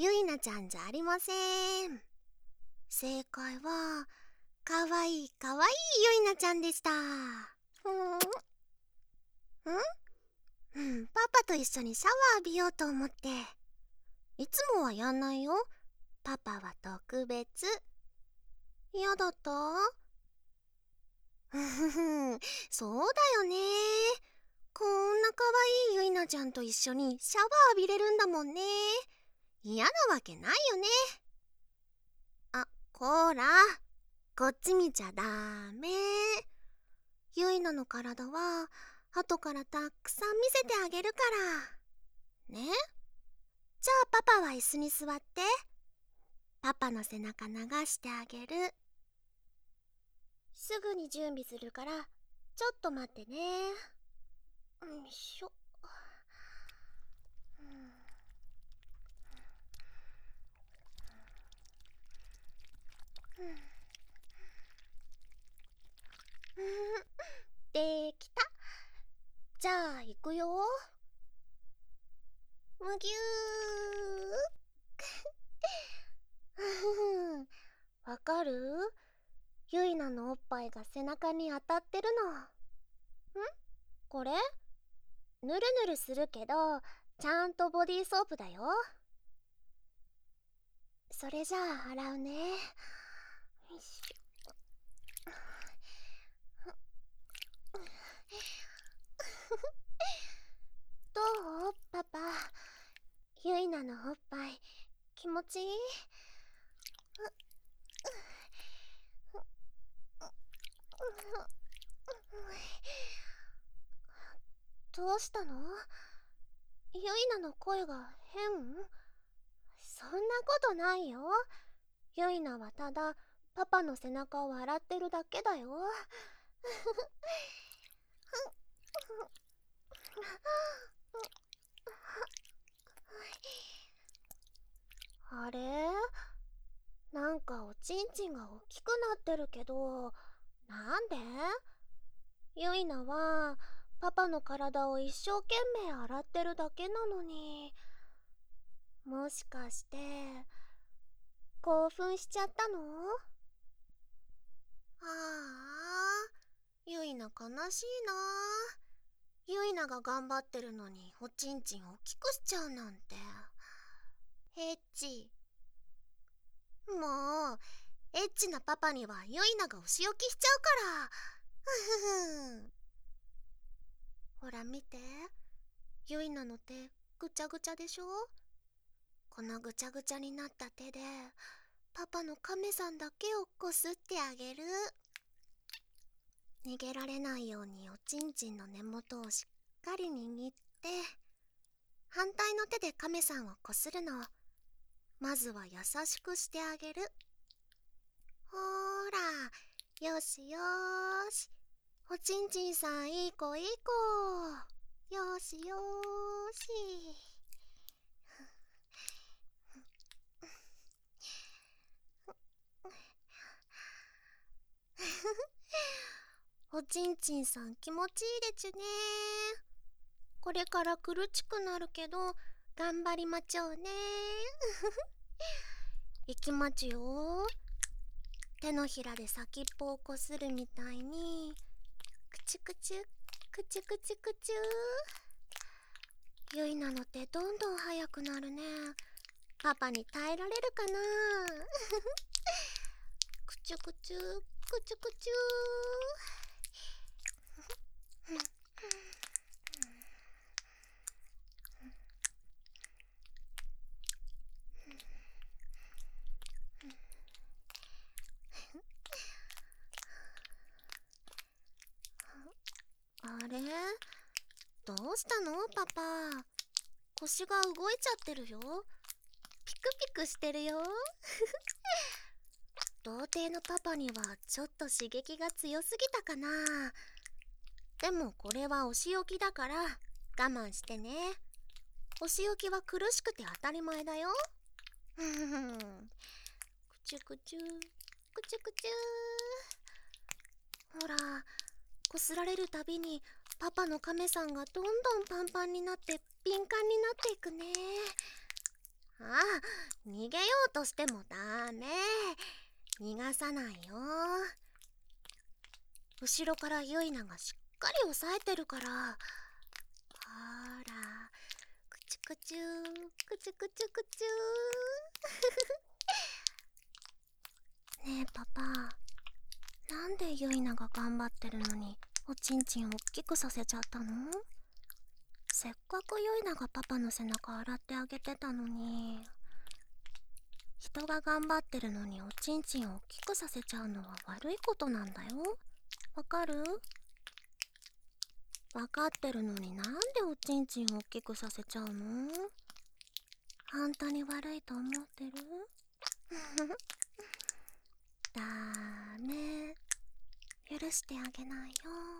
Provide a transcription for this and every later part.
ゆいなちゃんじゃありません。正解は、かわいいかわいいゆいなちゃんでした。パパと一緒にシャワー浴びようと思って。いつもはやんないよ。パパは特別。嫌だった？そうだよね。こんなかわいいゆいなちゃんと一緒にシャワー浴びれるんだもんね。嫌なわけないよね。あ、こら、こっち見ちゃダメ。ゆいなの体は後からたくさん見せてあげるからね。じゃあパパは椅子に座って。パパの背中流してあげる。すぐに準備するからちょっと待ってね。よいしょ。できた。じゃあ行くよ。むぎゅーわかる？ゆいなのおっぱいが背中に当たってるの。これ？ぬるぬるするけどちゃんとボディーソープだよ。それじゃあ洗うね。よいしょ。どう？パパ、ゆいなのおっぱい気持ちいい？どうしたの？ゆいなの声が変？そんなことないよ。ゆいなはただパパの背中を洗ってるだけだよ。あれ？なんかおちんちんが大きくなってるけど、なんで？ゆいなはパパの体を一生懸命洗ってるだけなのに、もしかして興奮しちゃったの？ああ、ゆいな悲しいな。ゆいなが頑張ってるのにおちんちん大きくしちゃうなんて。エッチ。もうエッチなパパにはゆいながお仕置きしちゃうから。ふふふ。ほら見て、ゆいなの手ぐちゃぐちゃでしょ。このぐちゃぐちゃになった手でパパのカメさんだけをこすってあげる。逃げられないようにおちんちんの根元をしっかり握って、反対の手でカメさんをこするの。まずは優しくしてあげる。ほーら、よしよーし。おちんちんさんいい子いい子。よしよーし。おちんちんさん気持ちいいでちゅね。これから苦しくなるけど頑張りまちょうね。いきまちよ。手のひらで先っぽをこするみたいに、くちゅくちゅくちゅくちゅくちゅ。ゆいなの手どんどん速くなるね。パパに耐えられるかな。くちゅくちゅくちゅくちゅ。あれ？どうしたのパパ？腰が動いちゃってるよ。ピクピクしてるよ。童貞のパパにはちょっと刺激が強すぎたかな。でもこれはお仕置きだから我慢してね。お仕置きは苦しくて当たり前だよ。くちゅくちゅくちゅくちゅ。ほら、こすられるたびにパパのカメさんがどんどんパンパンになって敏感になっていくね。あ逃げようとしてもダメ。逃がさないよ。後ろからユイナがしっかり押さえてるから。ほら、くちゅくちゅくちゅくちゅくちゅねえパパ、なんでユイナが頑張ってるのにおちんちんを大きくさせちゃったの？せっかくユイナがパパの背中洗ってあげてたのに。人が頑張ってるのにおちんちんを大きくさせちゃうのは悪いことなんだよ。わかる？わかってるのになんでおちんちんを大きくさせちゃうの？本当に悪いと思ってる？ダメ。許してあげないよ。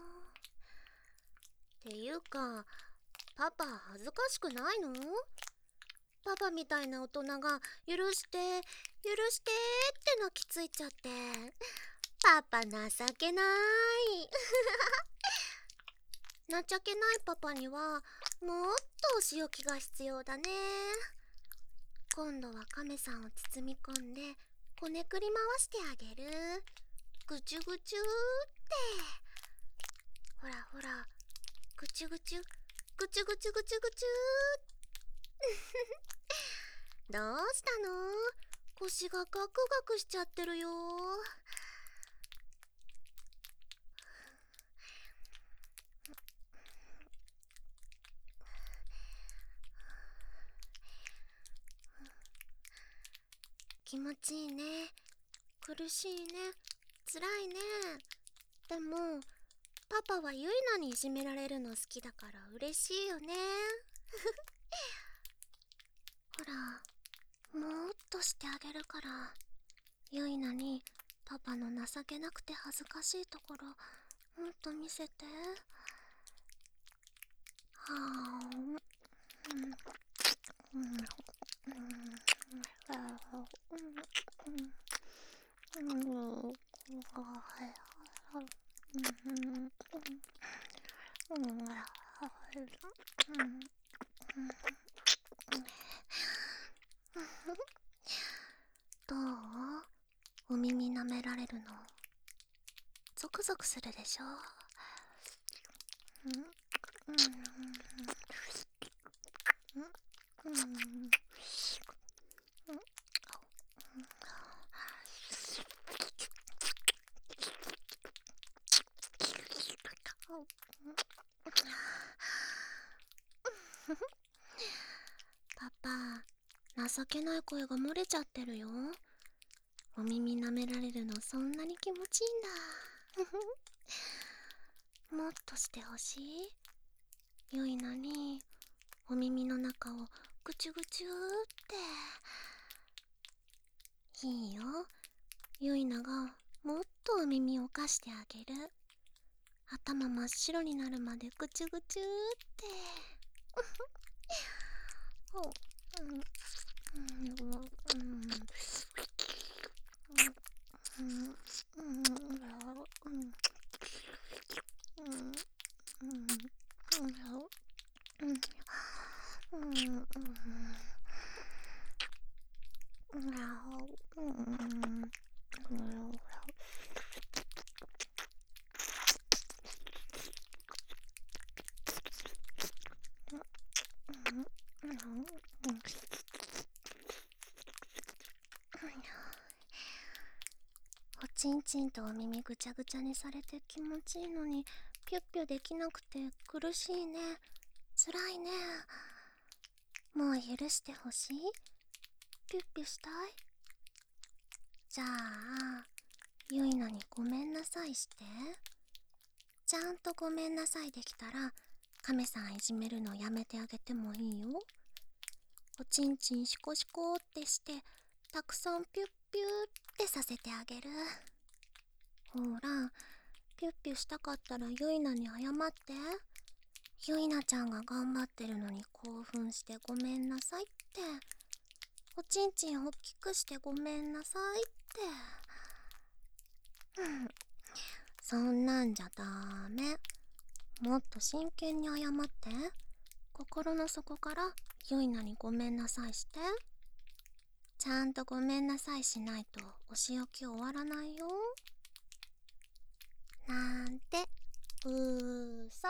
っていうか、パパ恥ずかしくないの？パパみたいな大人が許して許してって泣きついちゃって。パパ情けない。情けないパパにはもっとお仕置きが必要だね。今度はカメさんを包み込んでこねくり回してあげる。ぐちゅぐちゅって。ほらほら、ぐちゅぐちゅぐちゅぐちゅぐちゅぐちゅ。どうしたの？腰がガクガクしちゃってるよ。気持ちいいね。苦しいね。辛いね。でもパパはユイナにいじめられるの好きだから嬉しいよね。ほら、もっとしてあげるから。ユイナにパパの情けなくて恥ずかしいところもっと見せて。はあ、どう？お耳舐められるのゾクゾクするでしょ？パパ、情けない声が漏れちゃってるよ。お耳舐められるのそんなに気持ちいいんだ。もっとしてほしい？ユイナにお耳の中をぐちゅぐちゅって。いいよ。ユイナがもっとお耳を貸してあげる。頭真っ白になるまでぐちゅぐちゅって。おちんちんとお耳ぐちゃぐちゃにされて気持ちいいのにピュッピュできなくて苦しいね。辛いね。もう許してほしい？ピュッピュしたい？じゃあユイナにごめんなさいして。ちゃんとごめんなさいできたらカメさんいじめるのやめてあげてもいいよ。おちんちんシコシコってしてたくさんピュッピュってさせてあげる。ほら、ピュッピュしたかったらユイナに謝って。ユイナちゃんが頑張ってるのに興奮してごめんなさいって。おちんちん大きくしてごめんなさいって。そんなんじゃダメ。もっと真剣に謝って。心の底からユイナにごめんなさいして。 ちゃんとごめんなさいしないとお仕置き終わらないよ。なんて嘘。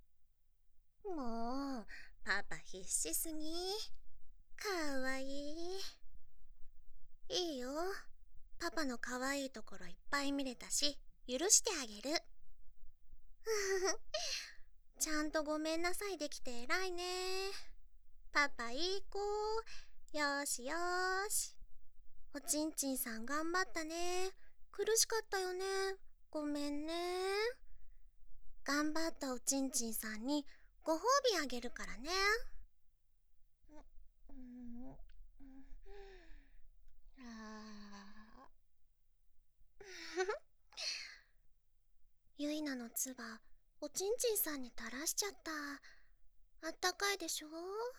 もうパパ必死すぎ。かわいい。いいよ、パパのかわいいところいっぱい見れたし許してあげる。ちゃんとごめんなさいできて偉いね。パパいい子。よーしよーし。おちんちんさん頑張ったね。苦しかったよね。ごめんね。頑張ったおちんちんさんにご褒美あげるからね。ゆいなのつばおちんちんさんに垂らしちゃった。あったかいでしょ。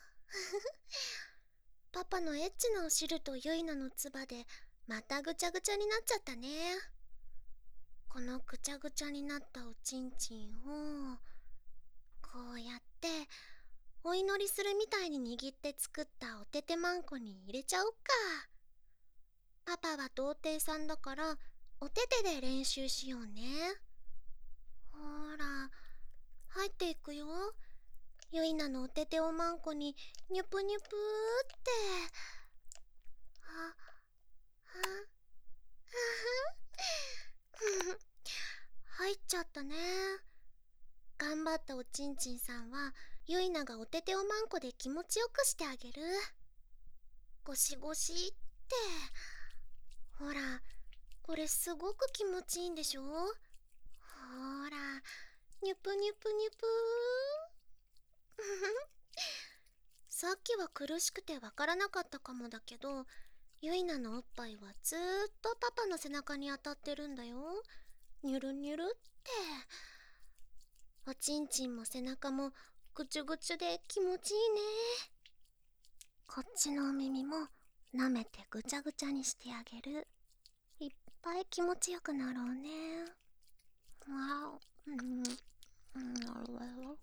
パパのエッチなお汁とゆいなのつばでまたぐちゃぐちゃになっちゃったね。このぐちゃぐちゃになったおちんちんをこうやってお祈りするみたいに握って作ったおててまんこに入れちゃおっか。パパは童貞さんだからおててで練習しようね。ほら入っていくよ。ゆいなのおてておまんこにニュプニュプーって。ああ入っちゃったね。頑張ったおちんちんさんはゆいながおてておまんこで気持ちよくしてあげる。ゴシゴシって。ほらこれすごく気持ちいいんでしょ。ほらニュプニュプニュプー。さっきは苦しくてわからなかったかもだけど、ゆいなのおっぱいはずーっとパパの背中に当たってるんだよ。ニュルニュルって。おちんちんも背中もぐちゅぐちゅで気持ちいいね。こっちのお耳も舐めてぐちゃぐちゃにしてあげる。いっぱい気持ちよくなろうね。わお、なるほど。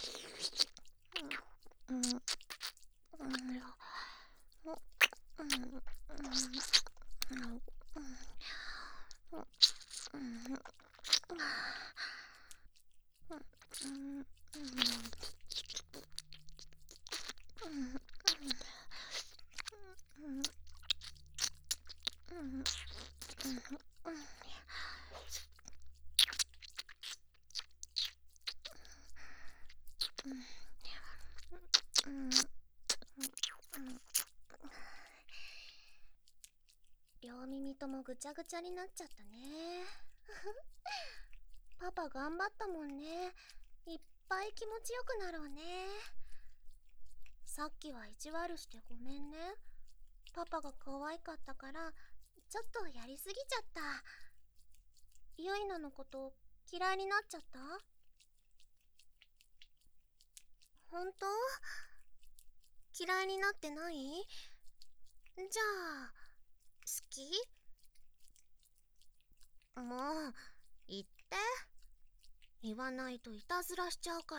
両耳ともぐちゃぐちゃになっちゃったね。パパ頑張ったもんね。いっぱい気持ちよくなろうね。さっきは意地悪してごめんね。パパが可愛かったからちょっとやりすぎちゃった。ゆいなのこと嫌いになっちゃった？ほんと？嫌いになってない？じゃあ好き？もう言って。言わないといたずらしちゃうから。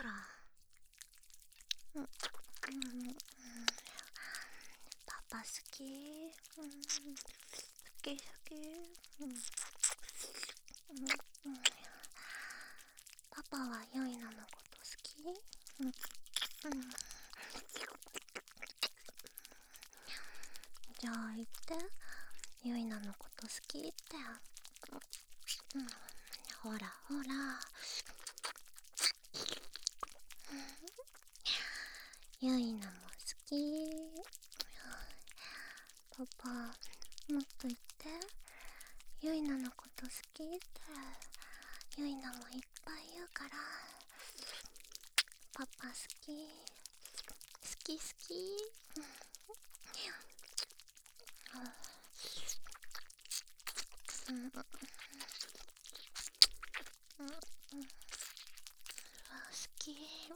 パパ好き。好き好き。パパはゆいなのこと好き？じゃあ言って。ゆいなのこと好きって。ほらほら。ゆいなも好き。パパもっと言って。ゆいなのこと好きって。ゆいなもいっぱい言うから。パパ好き。好き好き。好き。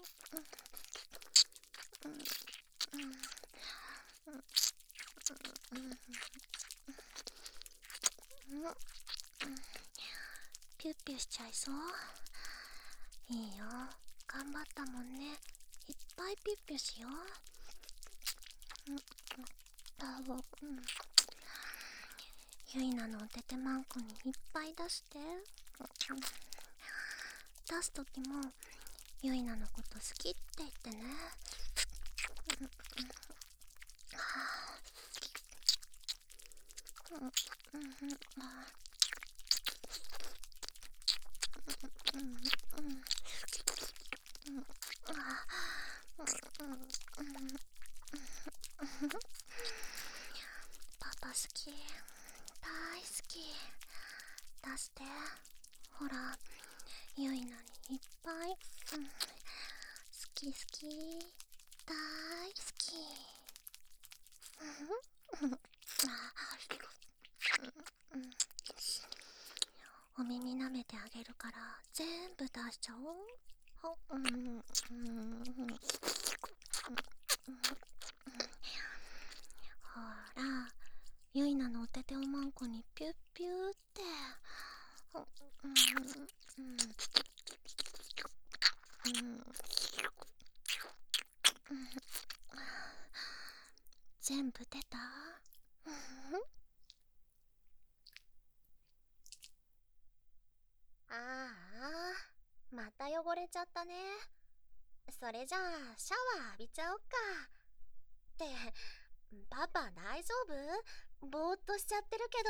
ピュッピュしちゃいそう。いいよ、頑張ったもんね。いっぱいピュッピュしよう。 ゆいなのおててまんこにいっぱい出して。出すときもゆいなのこと好きって言ってね。パパ好き、大好き。出して。ほら、ゆいなにいっぱい、好き好き、大好き。お耳舐めてあげるから全部出しちゃおう。ほら、ゆいなのおてておまんこにピュッピューって。全部出た？ああ、また汚れちゃったね。それじゃあシャワー浴びちゃおっか。って、パパ大丈夫？ぼーっとしちゃってるけど。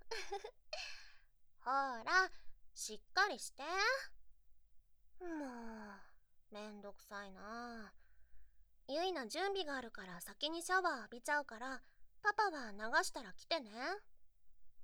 ほら、しっかりして。もう、めんどくさいな。ゆいな準備があるから先にシャワー浴びちゃうから、パパは流したら来てね。